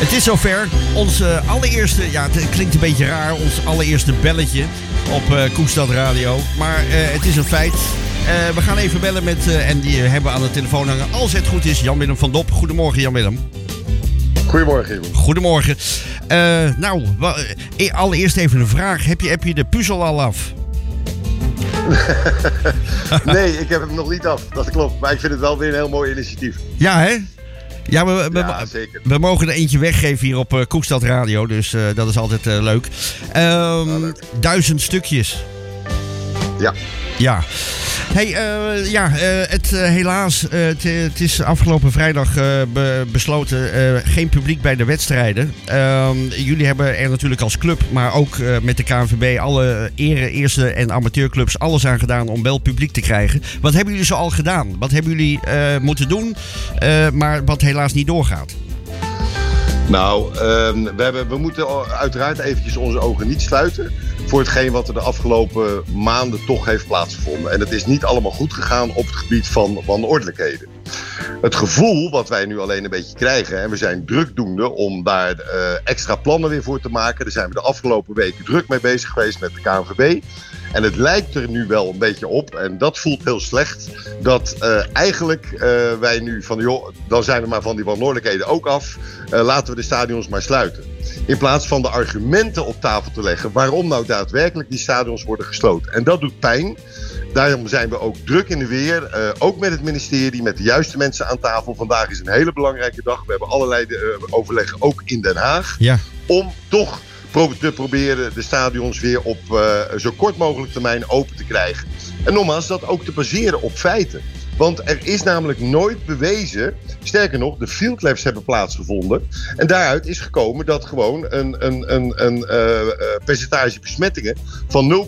Het is zover. Ons allereerste, ja, het klinkt een beetje raar, ons allereerste belletje op Koestad Radio. Maar het is een feit. We gaan even bellen met, en die hebben we aan de telefoon hangen. Als het goed is, Jan-Willem van Dop. Goedemorgen, Jan-Willem. Goedemorgen, Jeroen. Goedemorgen. Allereerst even een vraag. Heb je de puzzel al af? Nee, ik heb hem nog niet af. Dat klopt. Maar ik vind het wel weer een heel mooi initiatief. Ja, hè? Ja, zeker. We mogen er eentje weggeven hier op Koestad Radio. Dus dat is altijd leuk. Leuk. 1000 stukjes. Ja. Ja. Hey, helaas, het is afgelopen vrijdag besloten geen publiek bij de wedstrijden. Jullie hebben er natuurlijk als club, maar ook met de KNVB, alle eerste en amateurclubs, alles aan gedaan om wel publiek te krijgen. Wat hebben jullie zo al gedaan? Wat hebben jullie moeten doen, maar wat helaas niet doorgaat? Nou, we moeten uiteraard eventjes onze ogen niet sluiten voor hetgeen wat er de afgelopen maanden toch heeft plaatsgevonden. En het is niet allemaal goed gegaan op het gebied van wanordelijkheden. Het gevoel wat wij nu alleen een beetje krijgen, en we zijn drukdoende om daar extra plannen weer voor te maken. Daar zijn we de afgelopen weken druk mee bezig geweest met de KNVB. En het lijkt er nu wel een beetje op, en dat voelt heel slecht, dat eigenlijk wij nu van, joh, dan zijn we maar van die wanordelijkheden ook af. Laten we de stadions maar sluiten. In plaats van de argumenten op tafel te leggen waarom nou daadwerkelijk die stadions worden gesloten. En dat doet pijn. Daarom zijn we ook druk in de weer. Ook met het ministerie, met de juiste mensen aan tafel. Vandaag is een hele belangrijke dag. We hebben allerlei overleggen, ook in Den Haag. Ja. Om toch te proberen de stadions weer op zo kort mogelijk termijn open te krijgen. En nogmaals, dat ook te baseren op feiten. Want er is namelijk nooit bewezen, sterker nog, de field labs hebben plaatsgevonden. En daaruit is gekomen dat gewoon een percentage besmettingen van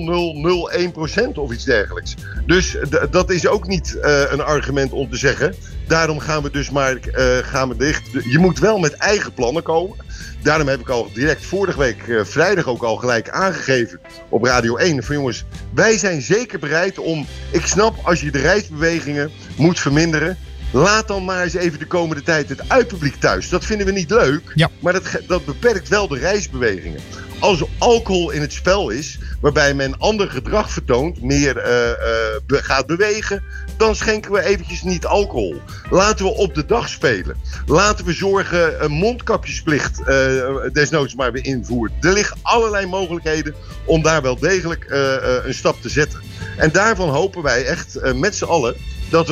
0,0001% of iets dergelijks. Dus dat is ook niet een argument om te zeggen, daarom gaan we dus maar dicht. Je moet wel met eigen plannen komen. Daarom heb ik al direct vorige week vrijdag ook al gelijk aangegeven op Radio 1. Van jongens, wij zijn zeker bereid om, ik snap als je de reisbewegingen moet verminderen. Laat dan maar eens even de komende tijd het uitpubliek thuis. Dat vinden we niet leuk, ja. Maar dat beperkt wel de reisbewegingen. Als er alcohol in het spel is, waarbij men ander gedrag vertoont, meer gaat bewegen, dan schenken we eventjes niet alcohol. Laten we op de dag spelen. Laten we zorgen een mondkapjesplicht desnoods maar weer invoeren. Er liggen allerlei mogelijkheden om daar wel degelijk een stap te zetten. En daarvan hopen wij echt met z'n allen dat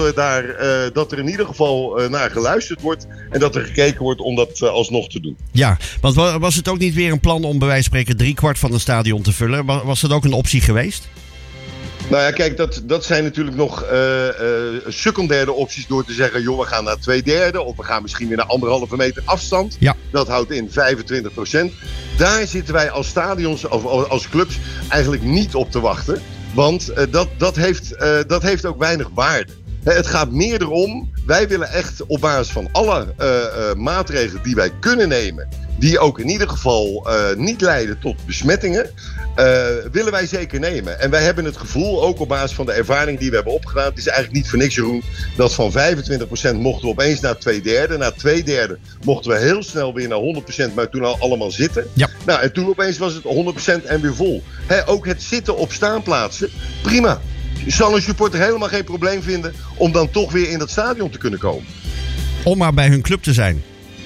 er in ieder geval naar geluisterd wordt en dat er gekeken wordt om dat alsnog te doen. Ja, want was het ook niet weer een plan om bij wijze van spreken 3/4 van een stadion te vullen? Was dat ook een optie geweest? Nou ja, kijk, dat zijn natuurlijk nog secundaire opties door te zeggen, joh, we gaan naar 2/3 of we gaan misschien weer naar 1,5 meter afstand. Ja. Dat houdt in 25%. Daar zitten wij als stadions of als clubs eigenlijk niet op te wachten, want dat heeft ook weinig waarde. Het gaat meer erom, wij willen echt op basis van alle maatregelen die wij kunnen nemen, die ook in ieder geval niet leiden tot besmettingen, willen wij zeker nemen. En wij hebben het gevoel, ook op basis van de ervaring die we hebben opgedaan, het is eigenlijk niet voor niks, Jeroen, dat van 25% mochten we opeens naar 2/3. Na 2/3 mochten we heel snel weer naar 100%, maar toen al allemaal zitten. Ja. Nou, en toen opeens was het 100% en weer vol. Ook het zitten op staanplaatsen, prima. Zal een supporter helemaal geen probleem vinden om dan toch weer in dat stadion te kunnen komen. Om maar bij hun club te zijn.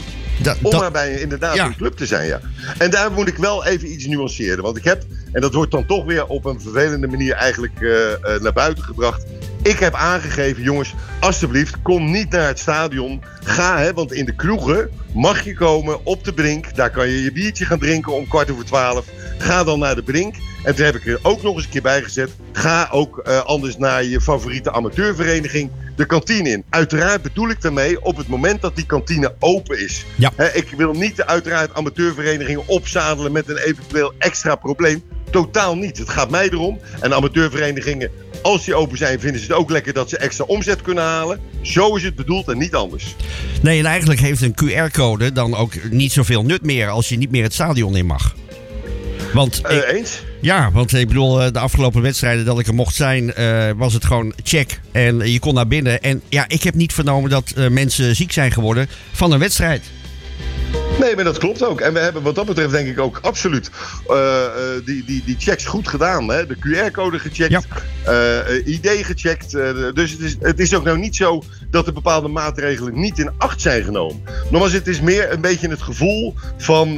Om maar bij inderdaad een club te zijn, ja. En daar moet ik wel even iets nuanceren. Want ik heb, en dat wordt dan toch weer op een vervelende manier eigenlijk naar buiten gebracht. Ik heb aangegeven, jongens, alsjeblieft, kom niet naar het stadion. Ga, want in de kroegen mag je komen op de Brink. Daar kan je je biertje gaan drinken om 11:15. Ga dan naar de Brink. En toen heb ik er ook nog eens een keer bij gezet. Ga ook anders naar je favoriete amateurvereniging de kantine in. Uiteraard bedoel ik daarmee op het moment dat die kantine open is. Ja. Ik wil niet uiteraard amateurverenigingen opzadelen met een eventueel extra probleem. Totaal niet. Het gaat mij erom. En amateurverenigingen, als die open zijn, vinden ze het ook lekker dat ze extra omzet kunnen halen. Zo is het bedoeld en niet anders. Nee, en eigenlijk heeft een QR-code dan ook niet zoveel nut meer als je niet meer het stadion in mag. Want eens? Ja, want ik bedoel, de afgelopen wedstrijden dat ik er mocht zijn, was het gewoon check. En je kon naar binnen. En ja, ik heb niet vernomen dat mensen ziek zijn geworden van een wedstrijd. Nee, maar dat klopt ook. En we hebben wat dat betreft denk ik ook absoluut die checks goed gedaan. Hè? De QR-code gecheckt, ID gecheckt. Dus het is ook nou niet zo dat er bepaalde maatregelen niet in acht zijn genomen. Nogmaals, het is meer een beetje het gevoel van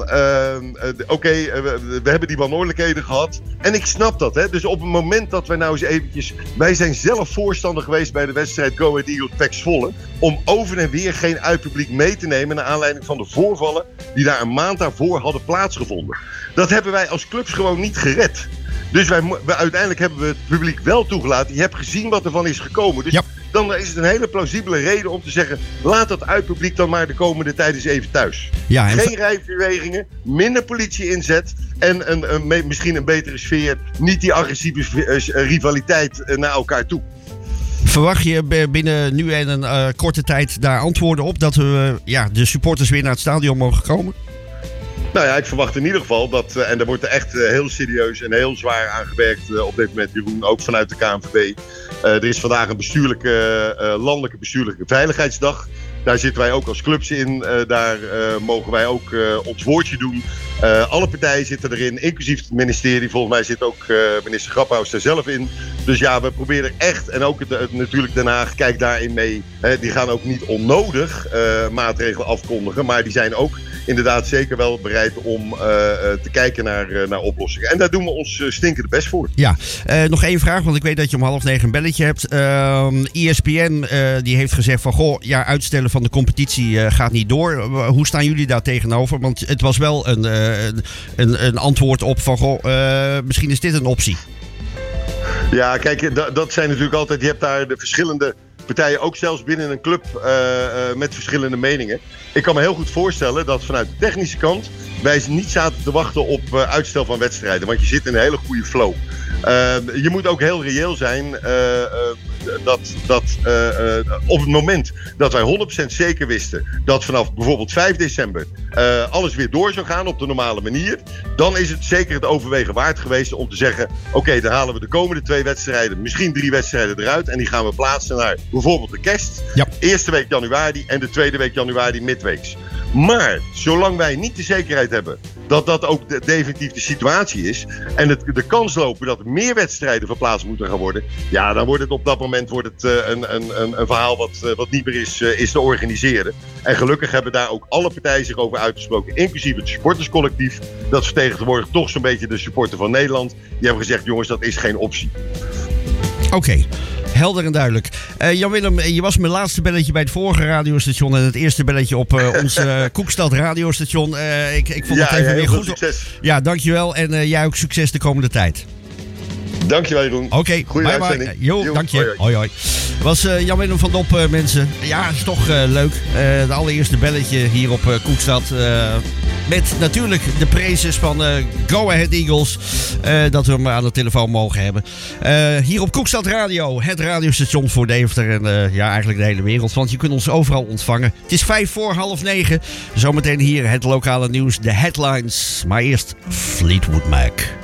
we hebben die wanordelijkheden gehad. En ik snap dat. Hè? Dus op het moment dat wij nou eens eventjes... Wij zijn zelf voorstander geweest bij de wedstrijd Go Ahead Eagles PEC Zwolle om over en weer geen uitpubliek mee te nemen naar aanleiding van de voorvallen die daar een maand daarvoor hadden plaatsgevonden. Dat hebben wij als clubs gewoon niet gered. Dus uiteindelijk hebben we het publiek wel toegelaten. Je hebt gezien wat ervan is gekomen. Dus dan is het een hele plausibele reden om te zeggen... laat dat uitpubliek dan maar de komende tijd eens even thuis. Ja, geen rijbewegingen, minder politie inzet... en misschien een betere sfeer. Niet die agressieve rivaliteit naar elkaar toe. Verwacht je binnen nu en een korte tijd daar antwoorden op... dat de supporters weer naar het stadion mogen komen? Nou ja, ik verwacht in ieder geval dat... en daar wordt er echt heel serieus en heel zwaar aan gewerkt op dit moment, Jeroen. Ook vanuit de KNVB. Er is vandaag een landelijke bestuurlijke veiligheidsdag. Daar zitten wij ook als clubs in. Daar mogen wij ook ons woordje doen. Alle partijen zitten erin, inclusief het ministerie. Volgens mij zit ook minister Graphuis er zelf in. Dus ja, we proberen echt, en ook natuurlijk Den Haag, kijk daarin mee. Die gaan ook niet onnodig maatregelen afkondigen. Maar die zijn ook inderdaad zeker wel bereid om te kijken naar oplossingen. En daar doen we ons stinkende best voor. Ja, nog één vraag, want ik weet dat je om 8:30 een belletje hebt. ESPN die heeft gezegd van, uitstellen van de competitie gaat niet door. Hoe staan jullie daar tegenover? Want het was wel een antwoord op van, misschien is dit een optie. Ja, kijk, dat zijn natuurlijk altijd... Je hebt daar de verschillende partijen, ook zelfs binnen een club, met verschillende meningen. Ik kan me heel goed voorstellen dat vanuit de technische kant wij niet zaten te wachten op uitstel van wedstrijden. Want je zit in een hele goede flow. Je moet ook heel reëel zijn dat op het moment dat wij 100% zeker wisten dat vanaf bijvoorbeeld 5 december alles weer door zou gaan op de normale manier, dan is het zeker het overwegen waard geweest om te zeggen, oké, dan halen we de komende 2 wedstrijden, misschien 3 wedstrijden eruit en die gaan we plaatsen naar bijvoorbeeld de kerst. Ja. Eerste week januari en de tweede week januari midweeks. Maar zolang wij niet de zekerheid hebben dat dat ook definitief de situatie is en de kans lopen dat er meer wedstrijden verplaatst moeten gaan worden, ja, dan wordt het op dat moment een verhaal wat niet meer is te organiseren. En gelukkig hebben daar ook alle partijen zich over uitgesproken, inclusief het supporterscollectief. Dat vertegenwoordigt toch zo'n beetje de supporter van Nederland. Die hebben gezegd, jongens, dat is geen optie. Oké. Helder en duidelijk. Jan-Willem, je was mijn laatste belletje bij het vorige radiostation en het eerste belletje op ons Koekstad radiostation. Ik vond het even weer goed. Succes. Ja, dankjewel. En jij ook succes de komende tijd. Dankjewel, Jeroen. Oké, goeie uitzending. Jo, dank je. Hoi. Was Jan-Willem van Dop, mensen. Ja, is toch leuk. Het allereerste belletje hier op Koekstad. Met natuurlijk de prezes van Go Ahead Eagles. Dat we hem aan de telefoon mogen hebben. Hier op Koekstad Radio. Het radiostation voor Deventer. En eigenlijk de hele wereld. Want je kunt ons overal ontvangen. Het is 9:05. Zometeen hier het lokale nieuws. De headlines. Maar eerst Fleetwood Mac.